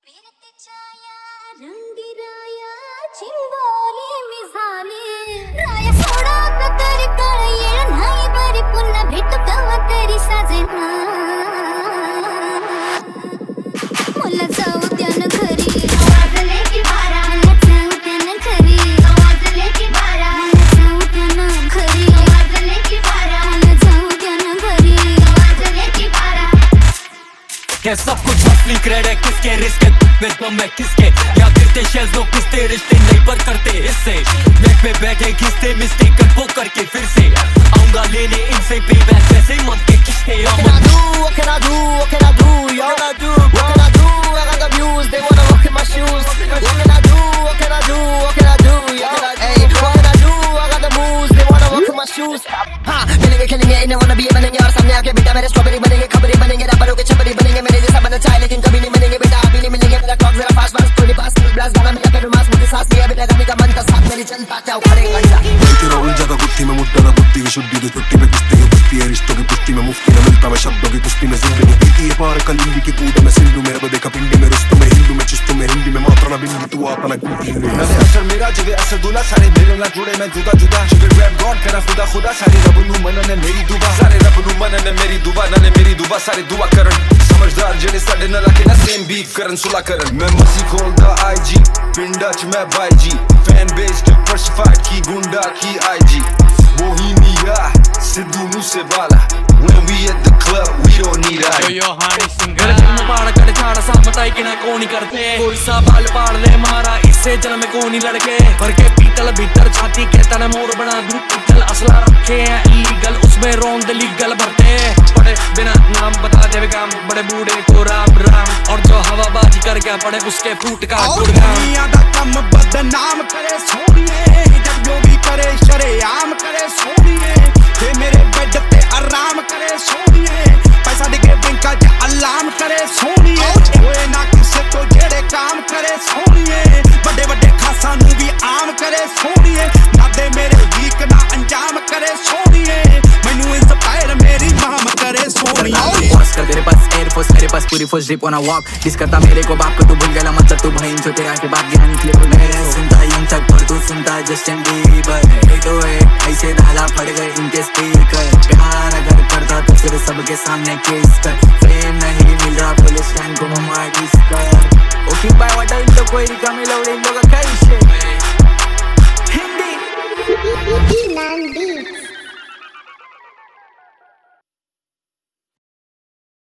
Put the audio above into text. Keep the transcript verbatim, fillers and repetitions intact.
रंगिराया चिंबोली मिसाली राया soda Qatar कळये नाही बरी पुन्हा भेट कवा तरी साजना मला जाऊ त्यान घरी वाजले की बारा मला जाऊ त्यान घरी वाजले की बारा मला जाऊ त्यान घरी वाजले की बारा मला जाऊ त्यान घरी वाजले की बारा क्या सब कुछ असली क्रेडिट किसके रिस्क में तो मैं किसके या गिरते शेल्स लोग किसते रिश्ते नहीं पर करते इससे नेट पे बैठे किसते मिस्टेक कर वो करके फिर से आऊंगा लेने इनसे पे बैक वैसे मन के किसके What can I do? What can I do? What can I do? Yo, what can I do? What can I do? I got the views, they wanna walk in my shoes. What can I do? What can I do? What can I do? Yo, hey, what can I do? I got the moves, they wanna walk in my shoes. हाँ, मिलेंगे खेलेंगे इन्हें wanna be बनेंगे और सामने आके बेटा मेरे स्ट्रॉबेरी बनेंगे खबरी बनेंगे रैपरों के छपरी बनेंगे मेरे जैसा बनना चाहे लेकिन कभी नहीं मिलेंगे बेटा अभी नहीं मिलेंगे मेरा क्लॉक जरा फास्ट फास्ट थोड़ी पास थोड़ी ब्लास्ट गाना मेरा करूँ मास मुझे सांस लिया बेटा गमी का मन का साथ मेरी जनता क्या उखाड़ेगा घंटा तेरा उलझा था गुत्थी में मुद्दा था बुद्धि की शुद्धि तो छुट्टी में कुश्ती है कुश्ती है रिश्तों की पुष्टि में मुफ्ती में मिलता मैं शब्दों की कुश्ती में जिंदगी बीती है पार कलिंदी की कूद में सिंधु मेरे को देखा पिंडी में रुस्तु में हिंदू में चिस्तु में हिंदी में मात्रा ना बिंदी तू अपना कुटी में मैंने असर मेरा जिवे असर दूल्हा सारे मेरे ना जुड़े मैं जुदा जुदा जिवे रैप गॉड करा खुदा खुदा सारे रब नू मनने मेरी दुआ सारे रब नू मनने मेरी दुआ नाले मेरी दुआ सारे दुआ करन समझदार जेड़े साडे नाल के ना सेम बीफ करन सुला करन मैं मसी खोलदा आईजी पिंडा च मैं बाईजी फैन बेस diversified की गुंडा की IG Bohemia Sidhu Moosewala when we at the club we don't need I yo yo Honey singer जन्म पाड़ कर छाड़ सा बताई कि ना कौन नहीं करते कोई सा बाल पाड़ ले मारा इससे जन्म को नहीं लड़के भर के पीतल भीतर छाती के तने मोर बना दूं पीतल असला रखे हैं इलीगल उसमें रोंद लीगल भरते पड़े बिना नाम बता दे काम बड़े बूढ़े को राम राम और जो हवाबाजी कर गया पड़े उसके फूट का गुड़गाम दुनिया दा कम बदनाम करे सोनिए जब जो भी करे शरेआम करे सोनिए ते मेरे बेड ते आराम करे सोनिए पैसा दिखे बैंका च अलार्म करे सोनिए ओए ना किसे तो जेड़े काम करे सोनिए बड़े बड़े खासा नू भी आम करे सोनिए ना दे मेरे वीक ना अंजाम करे सोनिए मैनू इंस्पायर मेरी माम करे सोनिए बस कर तेरे पास एयर फोर्स मेरे पास पूरी force zip on a walk this करता मेरे को बाप को तू भूल गया मतलब तू बहन जो तेरा के बाप ज्ञान निकले तो मैं सुनता यूं तक पर तू सुनता जस्टिन बीबर ये तो है ऐसे डाला पड़ गए इनके स्पीकर प्यार अगर करता तो फिर सबके सामने किस कर फेम नहीं मिल रहा पुलिस स्टैंड को ममा किस कर ओके बाय व्हाट इन लोग कोई कमी लोग इन लोग का कैसे हिंदी